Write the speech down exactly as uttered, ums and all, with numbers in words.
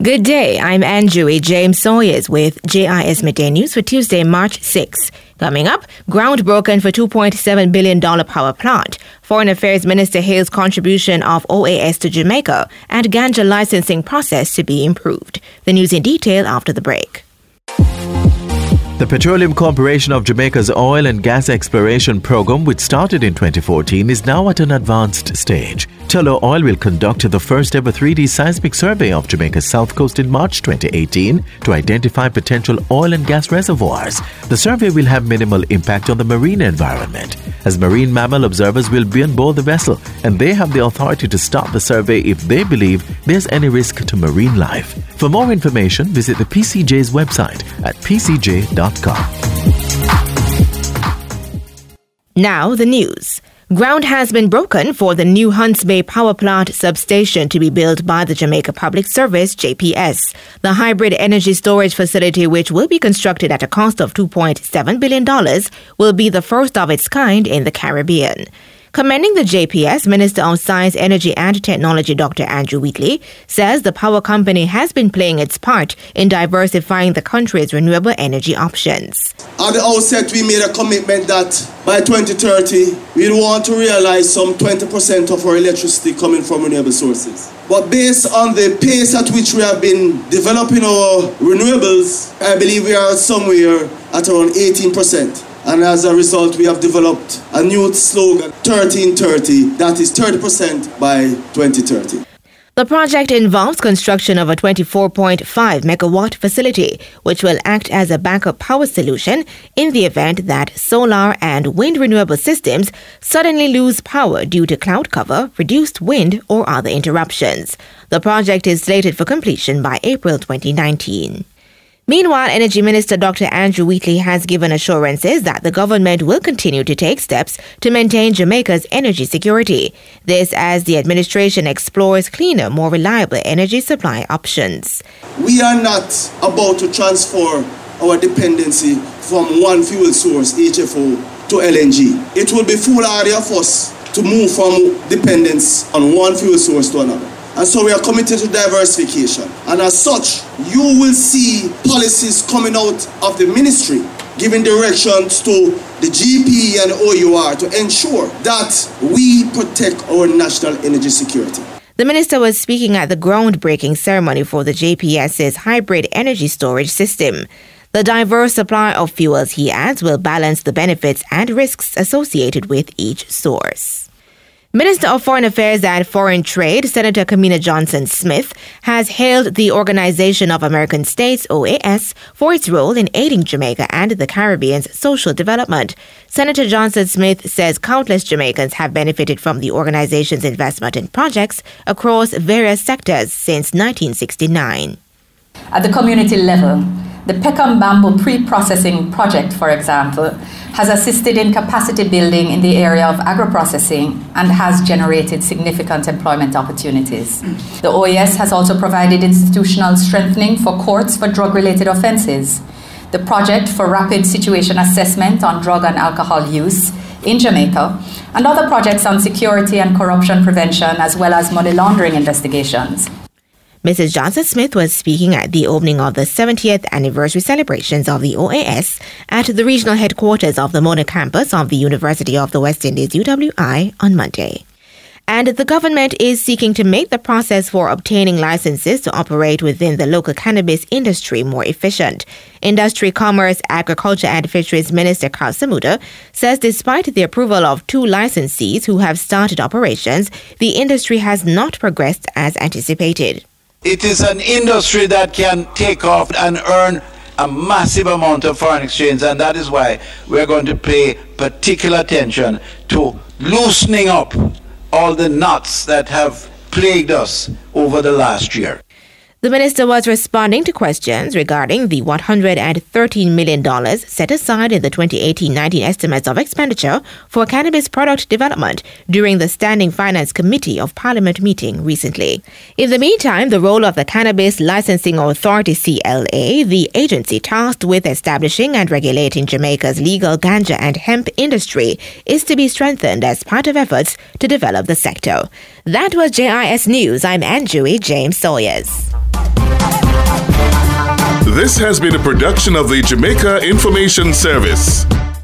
Good day, I'm Andrew James Sawyers with J I S Midday News for Tuesday, March sixth. Coming up, ground broken for two point seven billion dollars power plant. Foreign Affairs Minister hails contribution of O A S to Jamaica and ganja licensing process to be improved. The news in detail after the break. The Petroleum Corporation of Jamaica's oil and gas exploration program, which started in twenty fourteen, is now at an advanced stage. Tullow Oil will conduct the first ever three D seismic survey of Jamaica's south coast in March twenty eighteen to identify potential oil and gas reservoirs. The survey will have minimal impact on the marine environment, as marine mammal observers will be on board the vessel, and they have the authority to stop the survey if they believe there's any risk to marine life. For more information, visit the P C J's website at p c j dot com. Now the news. Ground has been broken for the new Hunts Bay Power Plant substation to be built by the Jamaica Public Service, J P S. The hybrid energy storage facility, which will be constructed at a cost of two point seven billion dollars, will be the first of its kind in the Caribbean. Commending the J P S, Minister of Science, Energy and Technology Doctor Andrew Wheatley says the power company has been playing its part in diversifying the country's renewable energy options. At the outset, we made a commitment that by twenty thirty, we want to realize some twenty percent of our electricity coming from renewable sources. But based on the pace at which we have been developing our renewables, I believe we are somewhere at around eighteen percent. And as a result, we have developed a new slogan, thirteen thirty, that is thirty percent by twenty thirty. The project involves construction of a twenty-four point five megawatt facility, which will act as a backup power solution in the event that solar and wind renewable systems suddenly lose power due to cloud cover, reduced wind, or other interruptions. The project is slated for completion by April twenty nineteen. Meanwhile, Energy Minister Doctor Andrew Wheatley has given assurances that the government will continue to take steps to maintain Jamaica's energy security. This as the administration explores cleaner, more reliable energy supply options. We are not about to transfer our dependency from one fuel source, H F O, to L N G. It will be foolhardy of us to move from dependence on one fuel source to another. And so we are committed to diversification. And as such, you will see policies coming out of the ministry giving directions to the G P E and O U R to ensure that we protect our national energy security. The minister was speaking at the groundbreaking ceremony for the J P S's hybrid energy storage system. The diverse supply of fuels, he adds, will balance the benefits and risks associated with each source. Minister of Foreign Affairs and Foreign Trade, Senator Kamina Johnson-Smith, has hailed the Organization of American States, O A S, for its role in aiding Jamaica and the Caribbean's social development. Senator Johnson-Smith says countless Jamaicans have benefited from the organization's investment in projects across various sectors since nineteen sixty-nine. At the community level, the Peckham Bamboo Pre-Processing Project, for example, has assisted in capacity building in the area of agro-processing and has generated significant employment opportunities. The O A S has also provided institutional strengthening for courts for drug-related offenses. The project for rapid situation assessment on drug and alcohol use in Jamaica, and other projects on security and corruption prevention, as well as money laundering investigations. Missus Johnson-Smith was speaking at the opening of the seventieth anniversary celebrations of the O A S at the regional headquarters of the Mona campus of the University of the West Indies, U W I, on Monday. And the government is seeking to make the process for obtaining licenses to operate within the local cannabis industry more efficient. Industry, Commerce, Agriculture and Fisheries Minister Carl Samuda says despite the approval of two licensees who have started operations, the industry has not progressed as anticipated. It is an industry that can take off and earn a massive amount of foreign exchange, and that is why we're going to pay particular attention to loosening up all the knots that have plagued us over the last year. The minister was responding to questions regarding the one hundred thirteen million dollars set aside in the twenty eighteen nineteen estimates of expenditure for cannabis product development during the Standing Finance Committee of Parliament meeting recently. In the meantime, the role of the Cannabis Licensing Authority, C L A, the agency tasked with establishing and regulating Jamaica's legal ganja and hemp industry, is to be strengthened as part of efforts to develop the sector. That was J I S News. I'm Andrew James Sawyers. This has been a production of the Jamaica Information Service.